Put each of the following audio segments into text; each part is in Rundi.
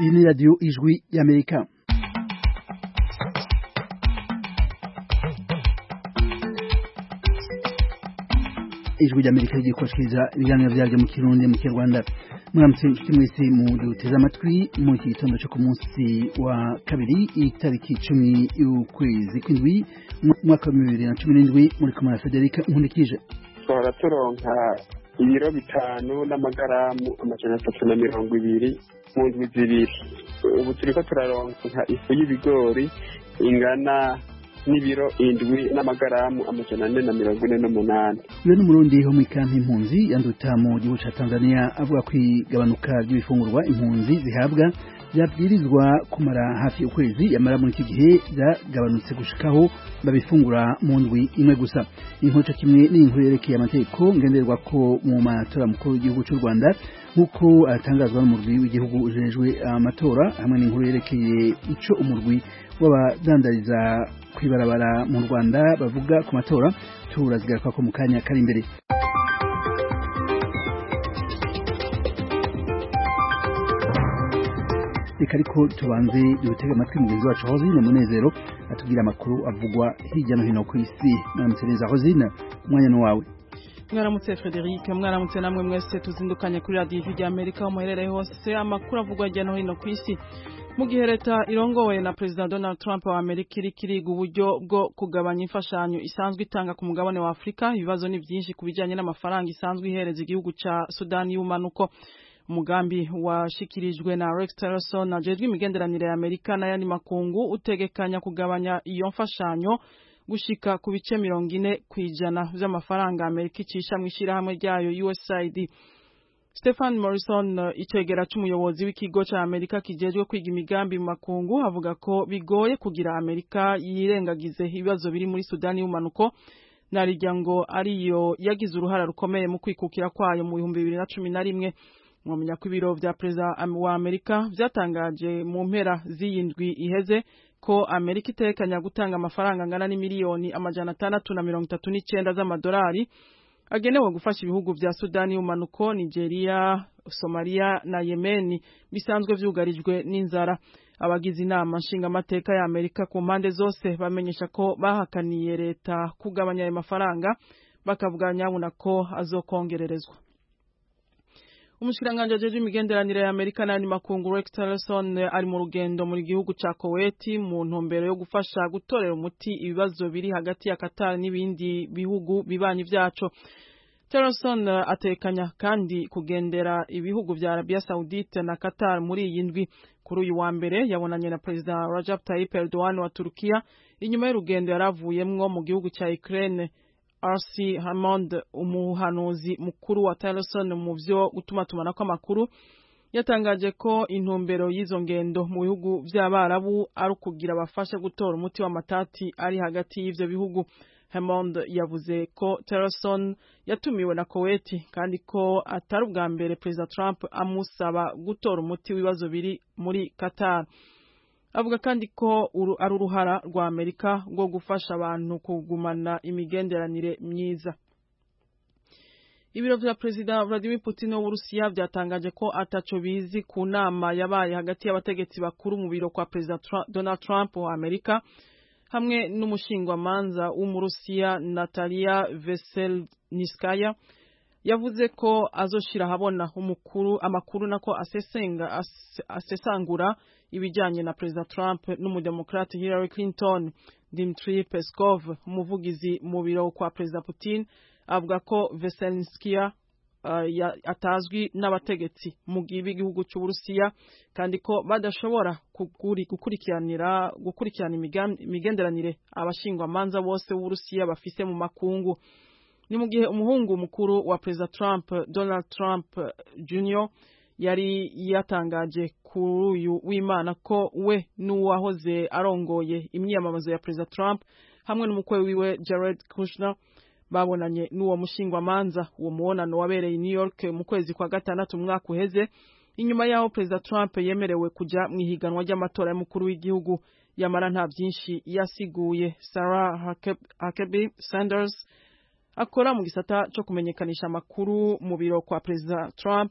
Ini radio Ijwi y'Amerika. Ijwi y'Amerika ryikoshiriza ibiganiro byaryo mu Kirundi mu Kinyarwanda. Muramutse mwese mu duteze amatwi mu gitondo cyo ku munsi wa kabiri itariki 10 y'ukwezi kw'indwi mwaka wa 2017 muri Komara Federica Nkundikije. Twara turonka ibiro 5 n'amagaramu 320 mu ndwi zibiri. Ubu turiko turaronka ifu y'ibigori ingana n'ibiro 7 n'amagaramu 448. Uyu n'umurundi ho mu kampi impunzi yanduta mu gihugu ca Tanzania avuga kwigabanuka ry'ibifungurwa impunzi zihabwa byabwirizwa kumara hafi ukwezi yamara muri iki gihe byagabanutse gushikaho babifungura mu ndwi imwe gusa. Inkoco kimwe n'inkuru yerekeye amategeko ngenderwa ko mu matora mukuru w'igihugu cy'u Rwanda nkuko atangazwa n'umurwi w'igihugu ujejwe amatora hamwe n'inkuru yerekeye ico umurwi w'abadandariza kwibarabara mu Rwanda bavuga ku matora turazigara ko mu kanya kari imbere. Ariko tubanze dutega amatwi mugenzi wacu Rosine Munezero atubwira amakuru avugwa hirya no hino ku isi. Mwaramutse Rosine, umwanya wawe. Mwaramutse Frederic, mwaramutse namwe mwese tuzindukanye kuri radio y'Amerika umuherereye hose amakuru avugwa hirya no hino ku isi. Mu gihe leta irongowe na President Donald Trump wa Amerika kiriga uburyo bwo kugabanya imfashanyo isanzwe itanga ku mugabane wa Afrika, ibibazo ni byinshi kubijanye n'amafaranga isanzwe ihereza igihugu ca Sudan y'umanuko. Umugambi washikirijwe na Rex Tillerson ajejwe imigenderanire ya Amerika n'ayandi makungu utegekanya kugabanya iyo mfashanyo gushika ku bice 40% by'amafaranga Amerika icisha mu ishirahamwe ryayo USAID. Stephen Morrison icegera c'umuyobozi w'ikigo ca Amerika kijejwe kwiga imigambi mu makungu avuga ko bigoye kugira Amerika yirengagize ibibazo biri muri Sudan y'umanuko narirya ngo ariyo yagize uruhara rukomeye mu kwikukira kwayo mu 2011. Mwamenya ko ibiro vya President wa Amerika vyatangaje mu mpera z'iyindwi iheze ko Amerika itekanya gutanga amafaranga angana n'imiliyoni 639 z'amadolari agenewe gufasha ibihugu vya Sudan y'umanuko, Nigeria, Somalia na Yemen bisanzwe vyugarijwe n'inzara. Abagize inama nshinga amateka ya Amerika ku mpande zose bamenyesha ko bahakaniye leta kugabanya ayo mafaranga bakavuga nyabuna ko azokongererezwa. Umushikiranganje ajeje imigenderanire ya Amerika n'andi makungu Rex Tillerson ari mu rugendo muri gihugu ca Kuwait mu ntumbero yo gufasha gutorera umuti ibibazo biri hagati ya Qatar n'ibindi bihugu bibanyi vyaco. Tillerson atekanya kandi kugendera ibihugu vya Arabia Saudite na Qatar muri iyi ndwi. Kuri uyu wa mbere yabonanye na President Recep Tayyip Erdogan wa Turkiya inyuma y'urugendo yaravuyemwo mu gihugu ca Ukraine. R.C. Hammond umuhanuzi mukuru wa Tillerson mu vyo gutumatumanako amakuru yatangaje ko intumbero y'izo ngendo mu bihugu vy'Abarabu ari ukugira bafashe gutora umuti w'amatati ari hagati y'ivyo bihugu. Hammond yavuze ko Tillerson yatumiwe na Kuwait kandi ko atari ubwa mbere President Trump amusaba gutora umuti w'ibibazo biri muri Qatar. Avuga kandi ko ari uruhara rwa Amerika rwo gufasha abantu kugumana imigenderanire myiza. Ibiro vya President Vladimir Putin w'Urusiya vyatangaje ko ataco bizi ku nama yabaye hagati y'abategetsi bakuru mu biro kwa President Donald Trump wa Amerika hamwe n'umushingwamanza w'Umurusiya Natalia Veselnitskaya yavuze ko azoshira habona amakuru nako asesangura ibijanye na President Trump n'umudemokrate Hillary Clinton. Dmitry Peskov umuvugizi mu biro kwa President Putin avuga ko Veselnitskaya atazwi n'abategetsi mu gihugu cy'Uburusiya kandi ko badashobora gukurikirana imigenderanire abashingwamanza bose b'Uburusiya bafise mu makungu. Ni mu gihe umuhungu mukuru wa President Trump Donald Trump Jr yari yatangaje kuri uyu w'Imana ko we n'uwahoze arongoye imyiyamamazo ya President Trump hamwe n'umukwe wiwe Jared Kushner babonanye n'uwo mushingwamanza. Uwo muonano wabereye New York mu kwezi kwa gatandatu mwaka uheze inyuma yaho President Trump yemerewe kuja mu ihiganwa ry'amatora y'umukuru w'igihugu yamara nta byinshi yasiguye. Sarah Huckabee Sanders akora mu gisata cyo kumenyekanisha amakuru mu biro kwa President Trump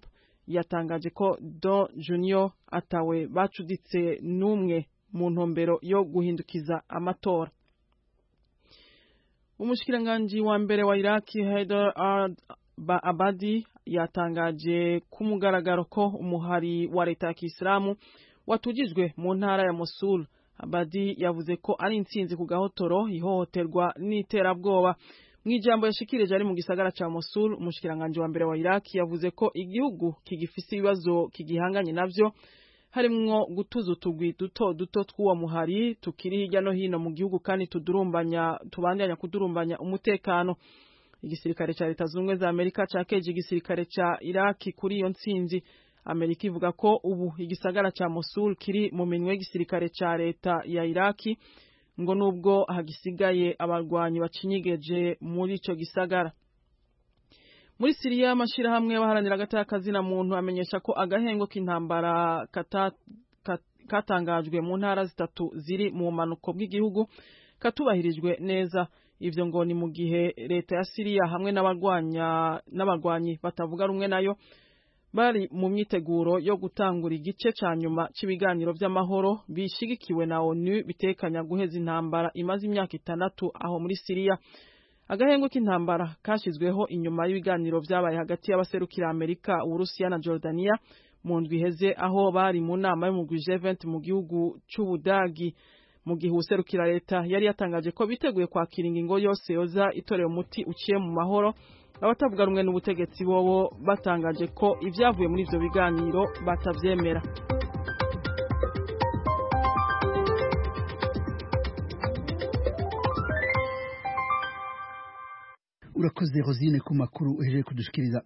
yatangaje ko Don Junior atawe bacuditse n'umwe mu ntumbero yo guhindukiza amatora. Umushikiranganji wa mbere wa Iraki Haider al-Abadi yatangaje ku mugaragaro ko umuhari wa leta ya Kisilamu watujijwe mu ntara ya Mosul. Abadi yavuze ko ari intsinzi ku gahotoro ihohoterwa n'iterabwoba. Mwijambo yashikirije ari mu gisagara ca Mosul, umushikiranganje wa mbere wa Iraki yavuze ko igihugu kigifise ibibazo kigihanganye navyo, harimwo gutuza utugwi duto tw'uwo muhari tukiri hirya no hino mu gihugu kandi tubandanya kudurumbanya umutekano. Igisirikare ca Leta Zunze za Amerika cakeje igisirikare ca Iraki kuri iyo ntsinzi. Amerika ivuga ko ubu igisagara ca Mosul kiri mu minwe y'igisirikare ca leta ya Iraki, ngo nubwo hagisigaye abarwanyi bacinyigeje muri ico gisagara. Muri Syria amashirahamwe baharanira agatakazi na muntu amenyesha ko agahengo k'intambara katangajwe mu ntara zitatu ziri mu manuko bw'igihugu katubahirijwe neza. Ivyo ngo ni mu gihe leta ya Syria hamwe n'abarwanyi batavuga rumwe nayo bari mu myiteguro yo gutangura igice ca nyuma c'ibiganiro vy'amahoro bishigikiwe na ONU bitekanya guheza intambara imaze imyaka 6 aho muri Syria. Agahengo k'intambara kashizweho inyuma y'ibiganiro vyabaye hagati y'abaserukira Amerika, Urusiya na Jordania mu ndwi iheze aho bari mu nama y'umugwi G20 mu gihugu c'Ubudagi. Mu gihe userukira leta yari yatangaje ko biteguye kwakira ingingo yose yoza itorewe umuti uciye mu mahoro, abatavuga rumwe n'ubutegetsi bobo batangaje ko ivyavuye muri ivyo biganiro batavyemera. Urakoze Rosine ku makuru uhejeje kudushikiriza.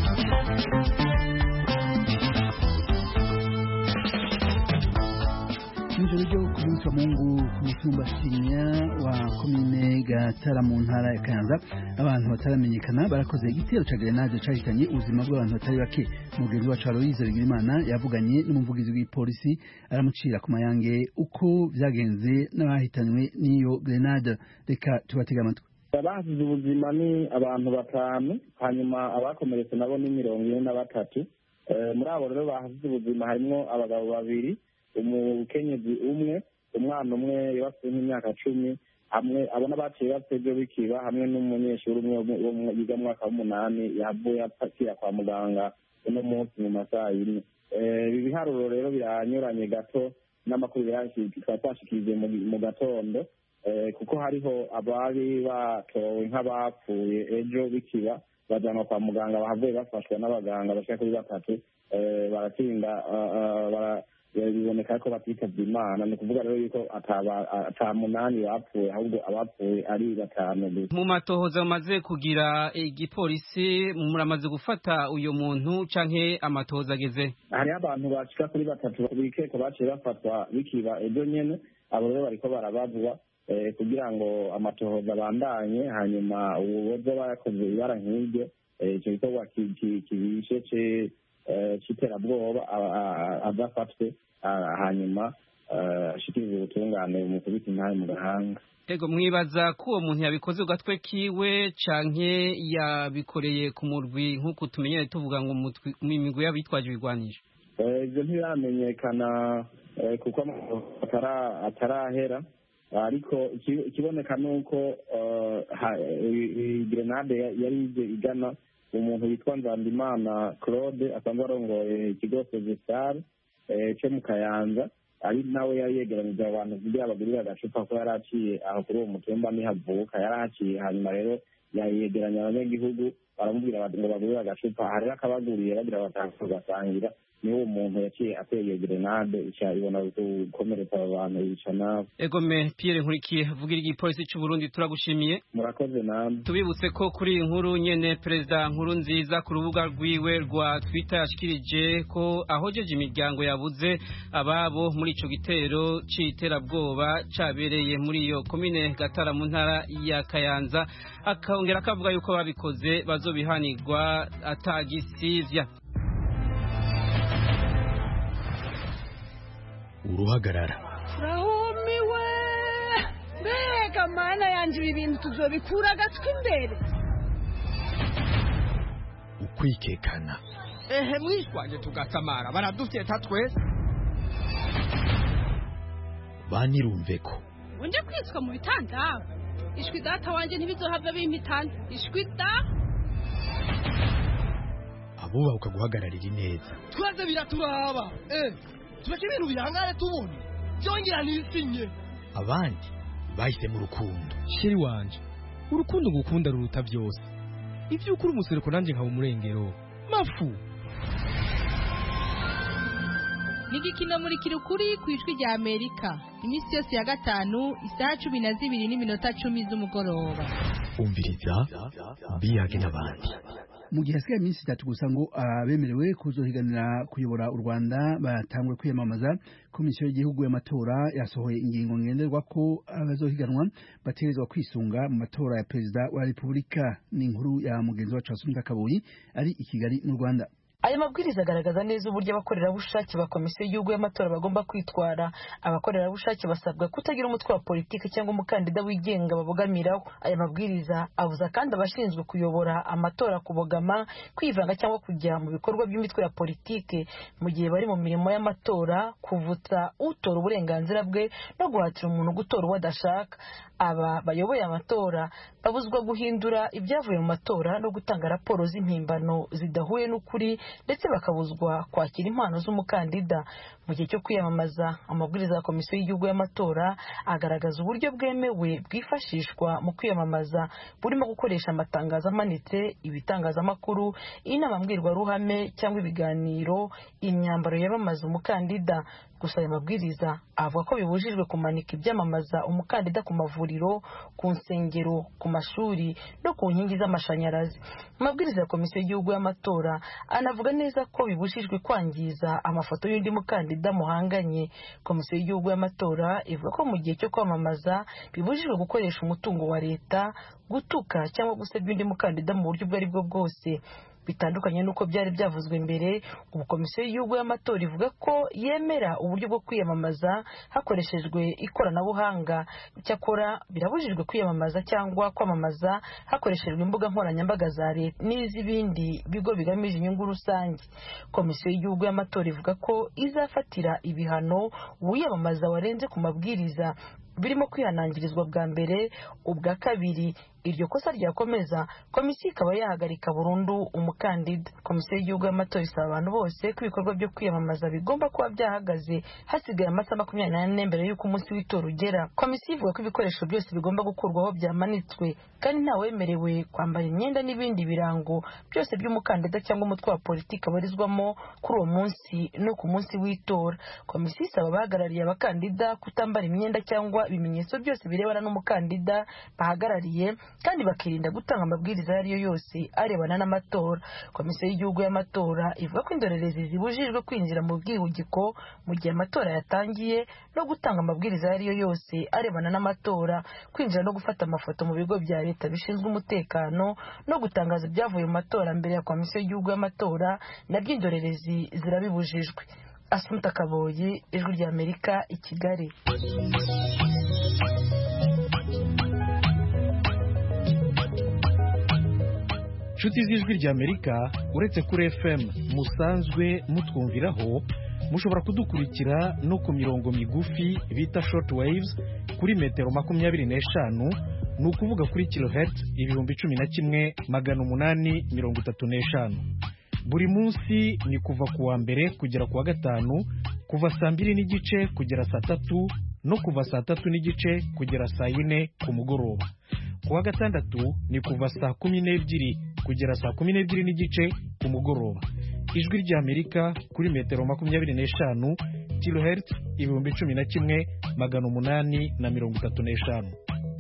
Nijoro ryo ku munsi wa Mungu ku mutumba Shinya wa komine Gatara mu ntara ya Kayanza, abantu bataramenyekana barakoze igitero ca grenade cahitanye ubuzima bw'abantu batari bake. Mugenzi wacu Aloise Bigirimana yavuganye n'umuvugizi w'ipolisi aramucira ku mayange uko vyagenze n'abahitanywe n'iyo grenade. Reka tubatega amatwi. Abahasize ubuzima ni abantu 5, hanyuma abakomeretse nabo ni 43. Muri abo rero bahasize ubuzima harimo abagabo 2, umukenyezi umwe, umwana umwe yabafite nk'imyaka 10, hamwe abona baciye bapfejo bikiba hamwe n'umunyeshuri umwe yiga mu mwaka w'8 yavuye apakira kwa muganga uno munsi mu masaha 4. Ibi biharuro rero biranyuranye gato n'amakuru twashikije mu gatondo, kuko hariho abari batowe nk'abapfuye ejo bikiba bajanwa kwa muganga, bahavuye bafashwa n'abaganga bashaka kuri 3, baratinda biboneka ko batitavye Imana. Ni kuvuga rero yuko ata 8 bapfuye, ahubwo abapfuye ari 5. Mu matohoza maze kugira igipolisi muramaze gufata uyo muntu canke amatohoza ageze? Hari abantu bashika kuri 3 bikeko baciye bafatwa bikiba ejo nyene, abo rero bariko barabazwa kugira ngo amatohoza bandanye, hanyuma uwoza bayakoze ibara nk'iryo ico gikorwa kibishe c'iterabwoba adafatwe, hanyuma ashikiriza ubutungane mu kubita intare mu gahanga. Ego mwibaza ko uwo muntu yabikoze ugatwe kiwe canke yabikoreye ku murwi nk'uko tumenyere tuvuga ngo mu migwi y'abitwaje ibigwanisho? Ivyo ntiramenyekana kuko atarahera, ariko ikiboneka nuko grenade yari ije igana umuntu witwa Nzandimana Claude asanzwe arongoye ikigo Sezestar cyo mu Kayanza, ari nawe yari yegeranije abantu kugira bagurira agacupa ko yari aciye aho kuri uwo mutumba nihavuka yari aciye, hanyuma rero yayegeranya abanyagihugu baramubwira ngo bagurira agacupa, hari akabaguriye bagira batasangira, niwo umuntu yaciye ateye grenade ica ibona gukomeretsa abantu yica nabo. Egome Pierre Nkurikiye vugira igipolisi cy'u Burundi turagushimiye. Murakoze namwe. Tubibutse ko kuri inkuru nyene Perezida Nkurunziza ku rubuga rwiwe rwa Twitter yashikirije ko ahojeje imiryango yabuze ababo muri ico gitero c'iterabwoba cabereye muri iyo komine Gatara mu ntara ya Kayanza, akongera akavuga yuko babikoze bazobihanirwa atagisivya. Uruhagarara rahumiwe mbega mana yanje ibi bintu tuzobikura gatwe imbere. Ukwikekana ehe mwishwanje tugasamara baradufyeta twese banirumve ko unje kwitswa mu bitanda ishwi data wanje ntibizohava bimpitana ishwi da abuba ukaguhagararira ineza twaze biraturaba tureke ibintu bihangare tubone byongera nisinye abandi bahise mu rukundo sheri wanje urukundo ngukunda ruruta byose ivyo ukuri umusereko nanje nkaba umurengero mafu Nigikino muri kirukuri kwijwi rya Amerika imisi yose ya gatanu isaha 12:10 z'umugoroba umviriza biyage n'abandi mu gihe hasigaye iminsi 3 gusa ngo abemerewe kuzohiganira kuyobora u Rwanda batangwe kwiyamamaza komisiyo y'igihugu y'amatora yasohoye ingingo ngenderwa ko abazohiganwa bategerezwa kwisunga mu matora ya perezida wa Repubulika n'inkuru ya mugenzi wa Asumta Kaboyi ari i Kigali mu Rwanda. Aya mabwiriza agaragaza neza uburyo abakorerabushake ba komisiyo y'igihugu y'amatora bagomba kwitwara. Abakorerabushake basabwa kutagira umutwe wa politiki cyangwa umukandida wigenga babogamiraho. Aya mabwiriza abuza kandi abashinzwe kuyobora amatora kubogama, kwivanga cyangwa kujya mu bikorwa by'imitwe ya politiki mu gihe bari mu mirimo y'amatora, kuvutsa utora uburenganzira bwe no guhatira umuntu gutora uwo adashaka. Aba bayoboye amatora babuzwa guhindura ibyavuye mu matora no gutanga raporo z'impimbano zidahuye n'ukuri, ndetse bakabuzwa kwakira impano z'umukandida. Mu gihe cyo kwiyamamaza, amabwiriza ya komisiyo y'igihugu y'amatora agaragaza uburyo bwemewe bwifashishwa mu kwiyamamaza, burimo gukoresha amatangazo amanitse, ibitangazamakuru, inama mbwirwaruhame cyangwa ibiganiro, imyambaro yamamaza umukandida. Gusa aya mabwiriza avuga ko bibujijwe kumanika ibyamamaza umukandida ku mavuriro, ku nsengero, ku mashuri no ku nkingi z'amashanyarazi. Amabwiriza ya komisiyo y'igihugu y'amatora anavuga neza ko bibujijwe kwangiza amafoto y'undi mukandida muhanganye. Komisiyo y'igihugu y'amatora ivuga ko mu gihe cyo kwamamaza bibujijwe gukoresha umutungo wa leta, gutuka cyangwa gusebya undi mukandida mu buryo ubwo ari bwo bwose. Bitandukanye nuko byari byavuzwe mbere, ubu komisiyo y'igihugu y'amatora ivuga ko yemera uburyo bwo kwiyamamaza hakoreshejwe ikoranabuhanga. Cyakora birabujijwe kwiyamamaza cyangwa kwamamaza hakoreshejwe imbuga nkoranyambaga za leta n'iz'ibindi bigo bigamije inyungu rusange. Komisiyo y'igihugu y'amatora ivuga ko izafatira ibihano uwiyamamaza warenze ku mabwiriza, birimo kwihanangirizwa bwa mbere, ubwa kabiri iryo kosa ryakomeza komisiyo ikaba yahagarika burundu umukandida. Komisiyo y'igihugu y'amatora isaba abantu bose ko ibikorwa byo kwiyamamaza bigomba kuba byahagaze hasigaye amasaha 24 mbere y'uko umunsi w'itora ugera. Komisiyo ivuga ko ibikoresho byose bigomba gukurwaho byamanitswe, kandi ntawemerewe kwambara imyenda n'ibindi birango byose by'umukandida cyangwa umutwe wa politiki abarizwamo kuri uwo munsi no ku munsi w'itora. Komisiyo isaba abahagarariye abakandida kutambara imyenda cyangwa ibimenyetso byose birebana n'umukandida bahagarariye, kandi bakirinda gutanga amabwiriza ayo ariyo yose arebana n'amatora. Komisiyo y'igihugu y'amatora ivuga ko indorerezi zibujijwe kwinjira mu bwihugiko mu gihe amatora yatangiye, no gutanga amabwiriza ayo ariyo yose arebana n'amatora, kwinjira no gufata amafoto mu bigo bya leta bishinzwe umutekano, no gutangaza ibyavuye mu matora mbere ya komisiyo y'igihugu y'amatora, nabyo indorerezi zirabibujijwe. Asumta Kaboyi, Ijwi rya Amerika, i Kigali. Nshuti z'Ijwi rya Amerika, uretse kuri FM musanzwe mutwumviraho, mushobora kudukurikira no ku mirongo migufi bita short waves kuri metero 25, ni ukuvuga kuri kilohertz 11,835. Buri munsi ni kuva ku wa mbere kugera ku wa gatanu, kuva saa 2:30 kugera saa 3, no kuva saa 3:30 kugera saa 4 ku mugoroba. Ku wa gatandatu ni kuva saa 12 kugera saa 12:30 ku mugoroba. Ijwi rya Amerika kuri metero 25, kilohertz 11,835.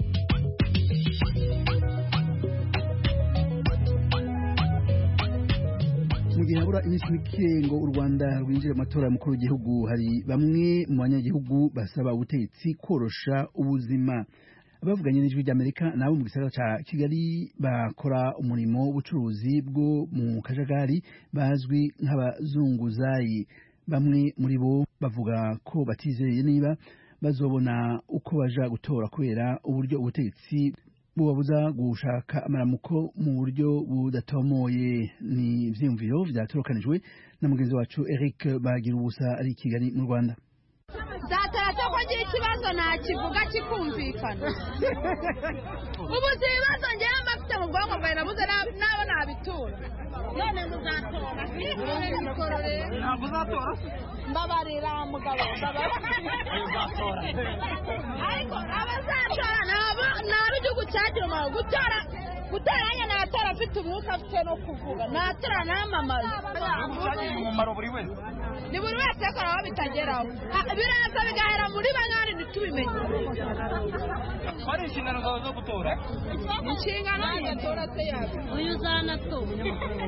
Mu gihe habura iminsi mike ngo u Rwanda rwinjire mu matora y'umukuru w'igihugu, hari bamwe mu banyagihugu basaba ubutegetsi korosha ubuzima. Abavuganye n'Ijwi rya Amerika nabo mu gisagara ca Kigali bakora umurimo w'ubucuruzi bwo mu kajagari bazwi nk'abazunguzayi. Bamwe muri bo bavuga ko batizeye niba bazobona uko baja gutora kubera uburyo ubutegetsi bubabuza gushaka amaramuko mu buryo budatomoye. Ni ivyiyumviro vyatorokanijwe na mugenzi wacu Eric Bagirubusa ari i Kigali mu Rwanda. Zatara ko ngira ikibazo nakivuga kikumvikana. Ubu zibazo ngiye mafite mu bwonko bwawe nabuze nabo nabitura. None muzatora. Ntabwo uzatora. Mbabarira mugabo uzatora. Ariko abazatora nabo igihugu cyagira mu gutora anya natora afite umwuka afite no kuvuga natora namamaza. Umumaro buri wese. Ni buri wese akora aho bitageraho. Biraza bigahera muri bangari ntitubimenye. Hari inshingano zawe zo gutora? Inshingano y'atora se yawe. Uyu uzanatora.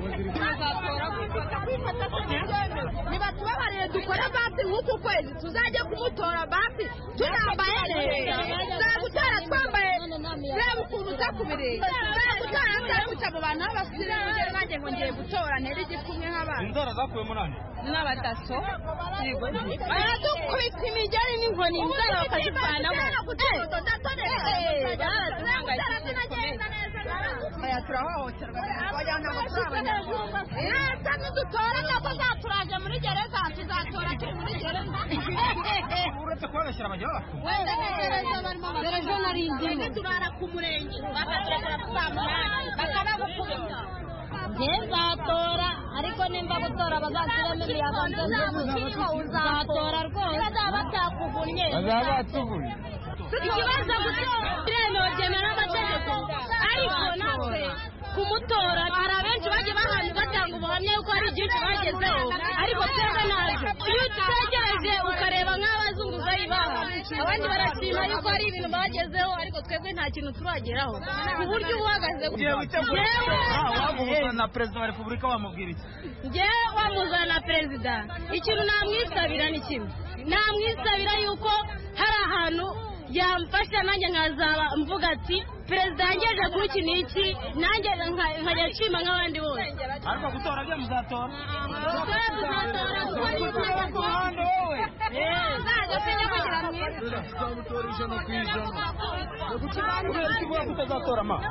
Niba tubabarire dukora basi nk'uku kwezi tuzajya kumutora basi tunambaye neza. Tuzagutora twambaye reba ukuntu uza kubireba. Tuzagutora nzaguca mu bantu b'abasire ngere nanjye ngo ngiye gutora ntera igikumwe nk'abandi. Inzara zakuyemo nani? N'abadaso. Baradukubita imigeri n'inkoni inzara bakazivanamo. Turahohoterwa bajyana amafaranga. Leta nidutora nako zaturaje muri gereza tuzatora turi muri gereza. Uretse kubashyira abajyaho. Wenda gereza barimo gereza narindimo. Turara ku murenge bakategura kuzamunani bakabagukubita. Nzatora ariko nimba gutora bazashyiramo imiyaga nzego uzatora rwose bazabatakugunye bazabatugunye. Ikibazo gutora birenogena n'amategeko ariko natwe kumutora hari abenshi bagiye bahantu batanga ubuhamya yuko hari byinshi bagezeho ariko twebwe ntabyo. Iyo utegereje ukareba nk'abazunguzayi baha abandi barashima yuko hari ibintu bagezeho ariko twebwe nta kintu turageraho ku buryo uhagaze wamuzana na perezida wa repubulika wamubwira iki? Njyewe wamuzana na perezida ikintu namwisabira ni kimwe, namwisabira yuko hari ahantu yamfasha nanjye nkazaba mvuga ati perezida yangeje kuri iki n'iki nanjye nkajya nshima nk'abandi bose. Ariko gutora byo muzatora? Tuzatora ku ruhande wowe. Nzaza sinjya kugira mwiza. Tuzamutora ijana ku ijana. Kukivuga kutazatora ma?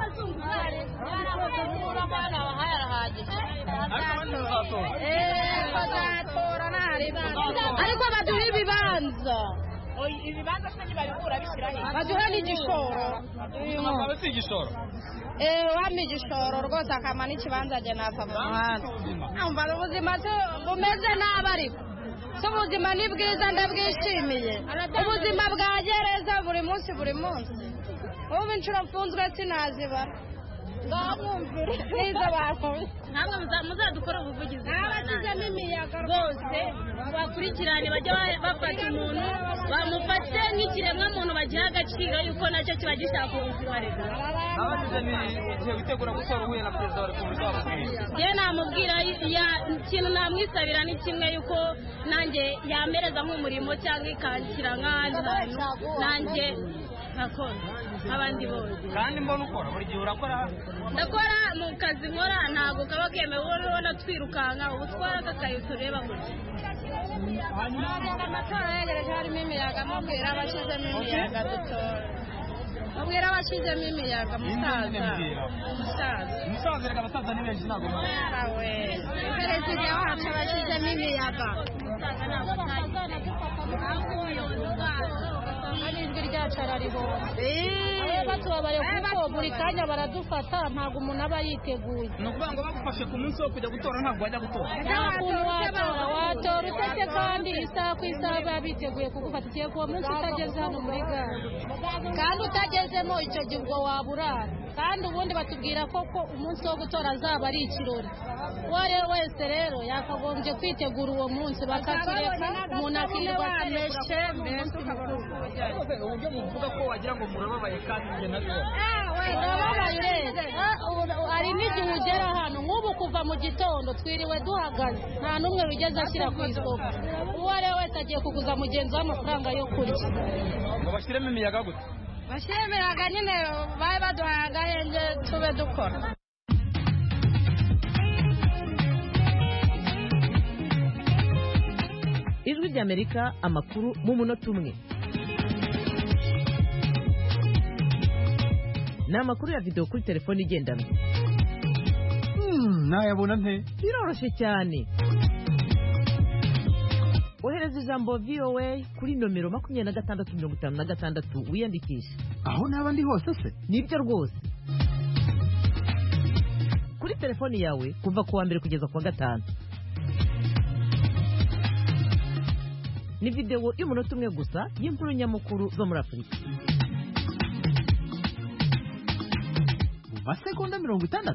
Bazatora ariko baduha ibibanza. Ibibanza se ntibabikura bishyira he? Baduha n'igishoro. Ntabwo si igishoro? Wampa igishoro rwose akampa n'ikibanza ajya napfa mu muhanda. Numva ubuzima bumeze nabi ariko si ubuzima ni bwiza ndabwishimiye. Ubuzima bwa gereza buri munsi ubu inshuro mfunzwe sinazibara. Ngamwumvire neza bakoze. Namwe muzadukora ubuvugizi. Abashyizemo imiyaga rwose bakurikirane bajya bafata umuntu bamufate nk'ikiremwa muntu bagiha agaciro yuko nacyo kiba gishaka ubuzima reka. Abashyizemo witegura gutora uhuye na perezida wa repubulika wababwira. Njye namubwira ikintu namwisabira ni kimwe yuko nanjye yamereza nk'umurimo cyangwa ikanshyira nk'ahandi hantu nanjye nkakora nk'abandi bose. Kandi mbona ukora buri gihe urakora? Ndakora mu kazi nkora ntabwo kaba kemewe ubona twirukanka ubu twara kakayo tureba gutya. Amatora yegereje harimo imiyaga mubwira abashyizemo imiyaga dutora. Mubwira abashyizemo imiyaga umusaza reka abasaza ni benshi ntabwo we perezida wacu abashyizemo imiyaga ijwi ryacu ararihomba batubabariye kuko buri kanya baradufata ntabwo umuntu aba yiteguye. Ni ukuvuga ngo bagufashe ku munsi wo kujya gutora ntabwo wajya gutora? Nta kuntu watora utese kandi isaha ku isaha baba biteguye kugufata igihe ku munsi utageze hano muri gare kandi utagezemo icyo gihe ubwo waburara kandi ubundi batubwira ko umunsi wo gutora azaba ari ikirori. Uwo ari we wese rero yakagombye kwitegura uwo munsi bakatureka umuntu akirirwa ameshe umunsi mukuru. Uburyo muvuga ko wagira ngo murababaye kandi njye nabibona. Urababaye ureze hari n'igihe ugera hano nk'ubu kuva mu gitondo twiriwe duhagaze nta n'umwe wigeze ashyira ku isoko. Uwo ari we wese agiye kuguza mugenzi w'amafaranga yo kurya. Ngo bashyiremo imiyaga gute? Bashyiremo imiyaga nyine babe baduhaye agahenge tube dukora. Ijwi ry'Amerika amakuru mu munota umwe. ni amakuru ya videwo kuri telefone igendanwa. Nayabona nte? Biroroshye cyane. Ohereza ijambo VOA kuri nomero 2656 wiyandikisha. Aho naba ndi hose se? Nibyo rwose. Kuri telefone yawe kuva ku wa mbere kugeza ku wa gatanu. Ni videwo y'umunota umwe gusa y'inkuru nyamukuru zo muri Afurika. Mu masegonda 60?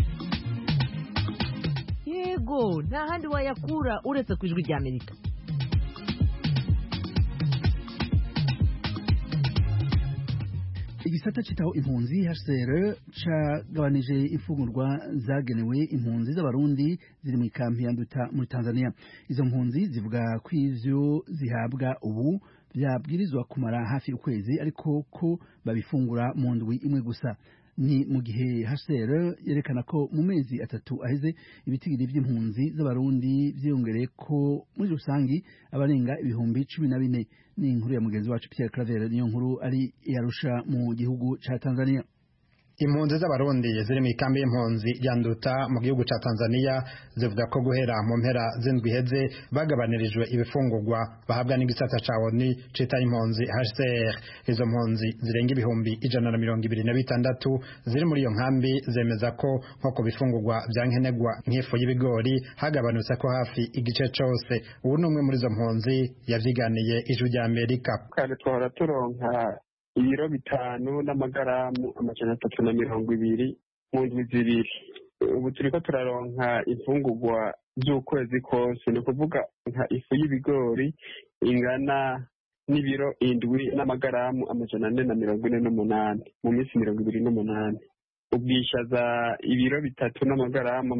Yego, nta handi wayakura uretse ku ijwi rya Amerika. Igisata citaho impunzi HCR cagabanije imfungurwa zagenewe impunzi z'abarundi ziri mu kampi ya Nduta muri Tanzania. Izo mpunzi zivuga ko ivyo zihabwa ubu byabwirizwa kumara hafi ukwezi ariko ko babifungura mu ndwi imwe gusa. Ni mu gihe HCR yerekana ko mu mezi atatu aheze ibitigiri by'impunzi z'abarundi vyiyongereye ko muri rusangi abarenga ibihumbi 14. Ni inkuru ya mugenzi wacu Pierre Claver, niyo nkuru ari yarusha mu gihugu ca Tanzania. Impunzi z'abarundi ziri mu kambi y'impunzi ya Nduta mu gihugu ca Tanzania zivuga ko guhera mu mpera z'indwi heze bagabanirijwe ibifungurwa bahabwa n'igisata ca ONU cita impunzi HCR. Izo mpunzi zirenga ibihumbi 126 ziri muri iyo nkambi zemeza ko nko ku bifungurwa bya nkenegwa nk'ifu y'ibigori hagabanutse ko hafi igice cose. Ubu numwe muri izo mpunzi yavyiganiye ijwi rya Amerika. Kandi twahora turonka ibiro 5 n'amagaramu 320 mu ndwi zibiri. Ubu turiko turaronka imfungurwa z'ukwezi kose, ni kuvuga nka ifu y'ibigori ingana n'ibiro 7 n'amagaramu 448 mu minsi 28. Ubwishaza ibiro 3 n'amagaramu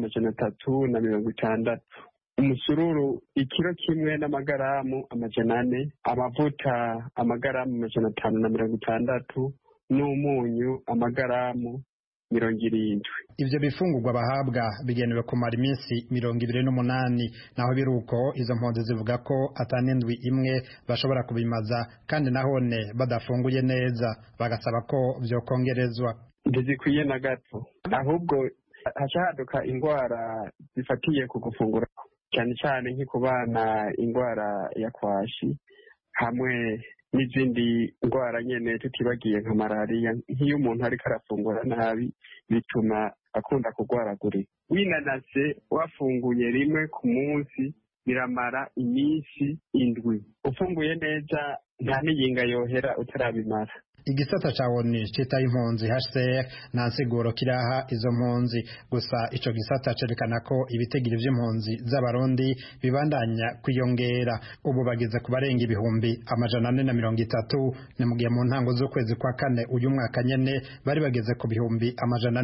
360. Umusururu ikiro kimwe n'amagaramu 400, amavuta amagaramu 560, n'umunyu amagaramu 70. Ivyo bifungurwa bahabwa bigenewe kumara iminsi 28. Naho biruko izo mpunzi zivuga ko atanindwi imwe bashobora kubimaza kandi nahone badafunguye neza, bagasaba ko vyokongerezwa. Ndizikwiye na gato, ahubwo hacaduka ingwara zifatiye ku gufungura, cyane cyane nk'ikubana ingwara ya kwashi hamwe n'izindi ngwara nyene tutibagiye nka malaria. Nk'iyo umuntu ariko arafungura nabi bituma akunda kugwaragurika. Winanase wafunguye rimwe ku munsi biramara iminsi 7. Ufunguye neza nta niyinga yohera utarabimara. Igisata ca ONU cita impunzi HCR nta nsiguro kiraha izo mpunzi, gusa ico gisata cerekana ko ibitegiro vy'impunzi z'abarundi bibandanya kwiyongera. Ubu bageze ku barenga ibihumbi 430, ni mu gihe mu ntango z'ukwezi kwa kane uyu mwaka nyene bari bageze ku bihumbi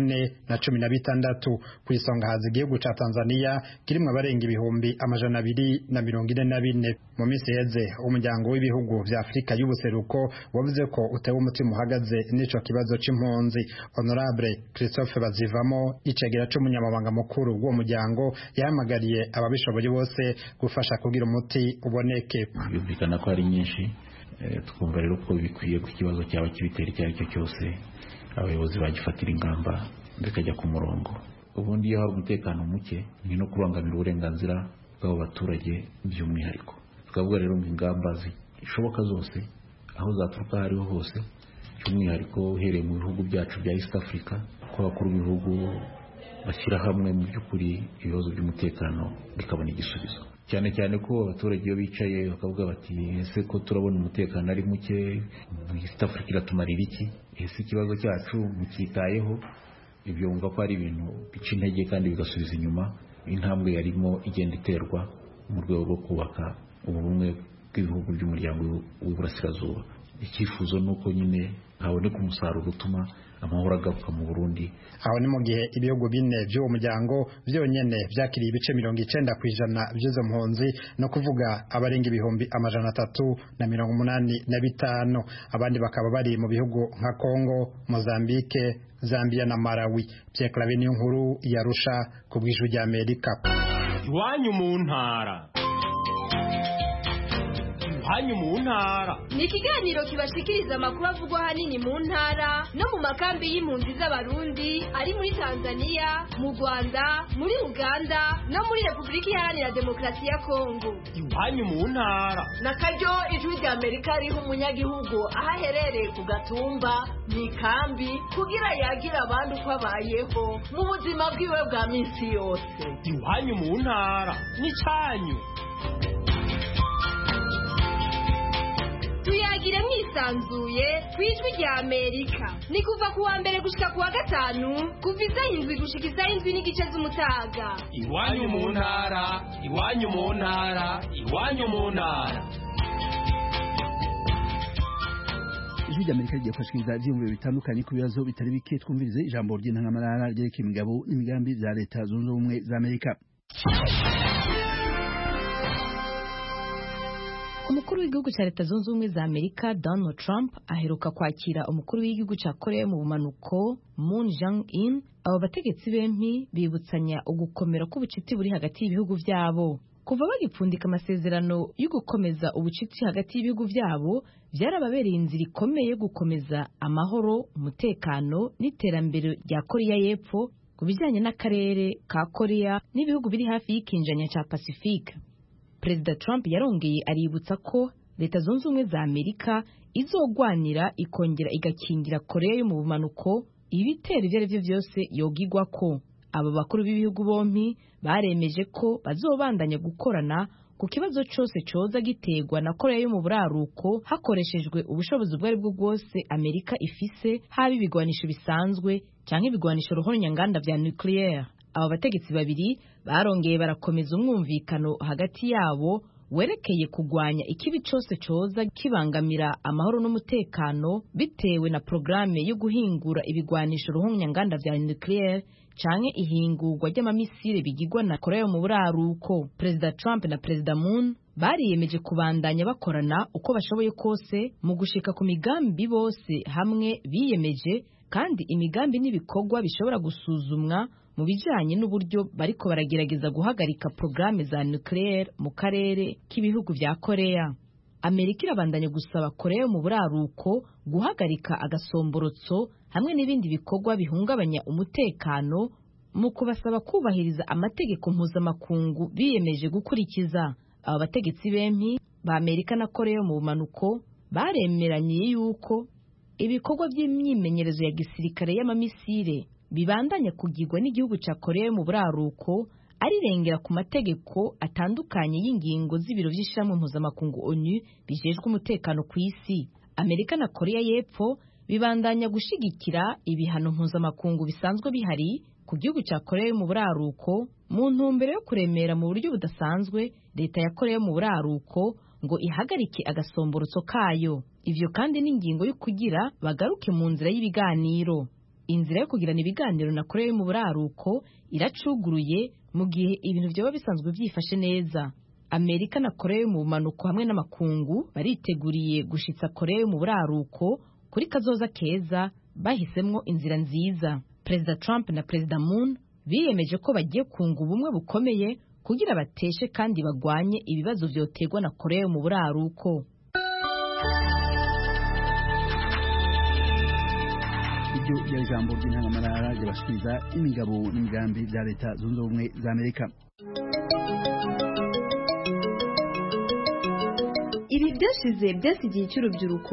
416. Kwisonga haza igihugu ca Tanzania kirimwo abarenga ibihumbi 244. Mu minsi heze umuryango w'ibihugu vya Afrika y'ubuseruko wavuze ko utewe umutima uhagaze n'ico kibazo c'impunzi. Honorable Christophe Bazivamo, icegera c'umunyamabanga mukuru w'uwo muryango, yahamagariye ababishoboye bose gufasha kugira umuti uboneke. Yumvikana ko ari nyinshi, twumva rero ko bikwiye ku kibazo cyaba kibitera icyo ari cyo cyose abayobozi bagifatira ingamba bikajya ku murongo. Ubundi iyo hari umutekano muke ni no kubangamira uburenganzira bw'abo baturage by'umwihariko. Tukavuga rero mu ingamba zishoboka zose aho zaturuka hariho hose, cy'umwihariko uhereye mu bihugu byacu bya East Africa, ko abakuru b'ibihugu bashyira hamwe mu by'ukuri ibibazo by'umutekano bikabona igisubizo. Cyane cyane ko abaturage iyo bicaye bakavuga bati ese ko turabona umutekano ari muke, East Africa iratumarira iki? Ese ikibazo cyacu mukitayeho? Ibyo wumva ko ari ibintu bica intege kandi bigasubiza inyuma intambwe yarimo igenda iterwa mu rwego rwo kubaka ubumwe bw'ibihugu by'umuryango w'Iburasirazuba. Icyifuzo nuko nyine haboneka umusaruro utuma amahoro agaruka mu Burundi. Aho ni mu gihe ibihugu bine by'uwo muryango byonyene vyakiriye ibice 90% by'izo mpunzi, no kuvuga abarenga ibihumbi 385. Abandi bakaba bari mu bihugu nka Congo, Mozambique, Zambia na Malawi. Pierre Claver niyo nkuru yarusha ku bw'ijwi rya Amerika. Iwanyu mu ntara. iwanyu mu ntara. Ni ikiganiro kibashikiriza amakuru avugwa ahanini mu ntara no mu makambi y'impunzi z'abarundi ari muri Tanzania, mu Rwanda, muri Uganda no muri Repubulika Iharanira Demokarasi ya Kongo. Iwanyu mu ntara. Na karyo ijwi rya Amerika riha umunyagihugu aho aherereye ku gatumba mu ikambi kugira yagira abandi uko abayeho mu buzima bwiwe bwa minsi yose. Iwanyu mu ntara n'icyanyu. Tuyagire mwisanzuye kwijwi rya Amerika. Ni kuva kuwa mbere gushika kuwa gatanu kuva izahindwi gushika izahindwi n'igice z'umutaga. Iwanyu mu ntara, iwanyu mu ntara, iwanyu mu ntara. Ijwi rya Amerika rigiye kwashikiriza ivyiyumviro bitandukanye ku bibazo bitari bike. Twumvirize ijambo ry'intangamarara ryerekeye imigabo n'imigambi vya leta zunze ubumwe za Amerika. Umukuru w'igihugu cya leta zunze ubumwe za Amerika Donald Trump aheruka kwakira umukuru w'igihugu cya Korea mu bumanuko Moon Jae-in. Abo bategetsi bempi bibutsanya ugukomera k'ubucuti buri hagati y'ibihugu vyabo. Kuva bagipfundika amasezerano yo gukomeza ubucuti hagati y'ibihugu vyabo, vyarababereye inzira ikomeye yo gukomeza amahoro, umutekano n'iterambere rya Korea y'Epfo ku bijyanye n'akarere ka Korea n'ibihugu biri hafi y'ikinjanya cya Pacifique. Perezida Trump yarongeye aributsa ko leta zunze ubumwe za Amerika izogwanira ikongera igakingira Korea yo mu bumanuko ibitero ibyo ari byo byose yogigwa ko. Aba bakuru b'ibihugu bompi baremeje ko bazobandanya gukorana ku kibazo cyose coza gitegwa na Korea yo mu buraruko hakoreshejwe ubushobozi ubwo ari bwo bwose Amerika ifise, haba ibigwanisho bisanzwe cyangwa ibigwanisho ruhonyanganda vya nucleaire. Aba bategetsi babiri barongeye barakomeza umwumvikano hagati yabo werekeye kugwanya ikibi cyose coza kibangamira amahoro n'umutekano bitewe na programme yo guhingura ibigwanisho ruhonyanganda vya nucleaire canke ihingurwa ry'amamisire bigirwa na Korea mu buraruko. Perezida Trump na Perezida Moon bariyemeje kubandanya bakorana uko bashoboye kose mu gushika ku migambi bose hamwe biyemeje, kandi imigambi n'ibikorwa bishobora gusuzumwa mu bijanye n'uburyo bariko baragerageza guhagarika programme za nucleaire mu karere k'ibihugu vya Korea. Amerika irabandanya gusaba Korea mu buraruko guhagarika agasomborotso hamwe n'ibindi bikorwa bihungabanya umutekano mu kubasaba kubahiriza amategeko mpuzamakungu biyemeje gukurikiza. Aba bategetsi bempi ba Amerika na Korea mu bumanuko baremeranye yuko ibikorwa by'imyimenyerezo ya gisirikare y'amamisire bibandanya kugirwa n'igihugu cya Korea mu buraruko arirengera ku mategeko atandukanye y'ingingo z'ibiro by'ishyirahamwe mpuzamakungu ONU bijejwe umutekano ku isi. Amerika na Korea y'Epfo bibandanya gushigikira ibihano mpuzamakungu bisanzwe bihari ku gihugu cya Korea mu buraruko mu ntumbero yo kuremera mu buryo budasanzwe leta ya Korea mu buraruko ngo ihagarike agasomborotso kayo. Ivyo kandi n'ingingo yo kugira bagaruke mu nzira y'ibiganiro. Inzira yo kugirana ibiganiro na Korea mu buraruko iracuguruye mu gihe ibintu byoba bisanzwe byifashe neza. Amerika na Korea mu bumanuko hamwe n'amakungu bariteguriye gushitsa Korea mu buraruko kuri kazoza keza bahisemwo inzira nziza. Perezida Trump na Perezida Moon biyemeje ko bagiye kunga ubumwe bukomeye kugira bateshe kandi bagwanye ibibazo vyotegwa na Korea mu buraruko. Iryo ya ijambo ry'intangamarara ryabashikiriza imigabo n'imigambi bya leta zunze ubumwe za Amerika. Ibi byashize byasigiye cy'urubyiruko.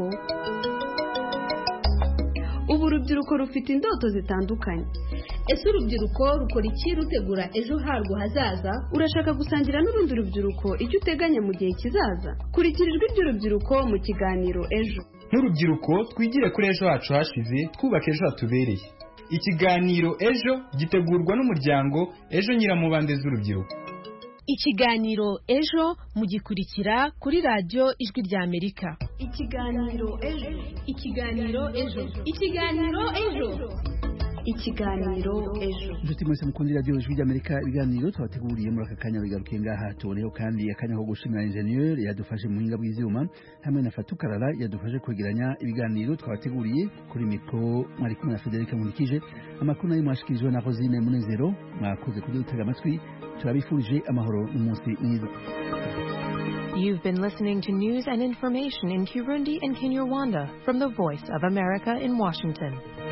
Ubu urubyiruko rufite indoto zitandukanye. Ese urubyiruko rukora iki rutegura ejo harwo hazaza? Urashaka gusangira n'urundi rubyiruko icyo uteganya mu gihe kizaza? Kurikira ijwi ry'urubyiruko mu kiganiro Ejo. Nk'urubyiruko twigire kuri ejo hacu hashize twubaka ejo hatubereye. Ikiganiro Ejo gitegurwa n'umuryango Ejo Nyiramubande z'urubyiruko. Ikiganiro Ejo mugikurikira kuri radio Ijwi rya Amerika. Ikiganiro Ejo. Ikiganiro Ejo. Ikiganiro Ejo. Ikiganiro Ejo. Nduti mwese mukundira radio Ijwi rya Amerika, ibiganiro twabateguriye muri aka kanya bigarukiye ngaha. Tuboneho kandi akanya ko gushimira ingenieur yadufashe mu buhinga bw'ivyuma hamwe na Fatukarara yadufashe kwegeranya ibiganiro twabateguriye. Kuri mikro mwari kumwe na Federica Munikije. Amakuru nayo mwashikirijwe na Rosine Munezero. Mwakoze kudutega amatwi. Turabifurije amahoro n'umunsi mwiza. You've been listening to news and information in Kirundi and Kinyarwanda from the Voice of America in Washington.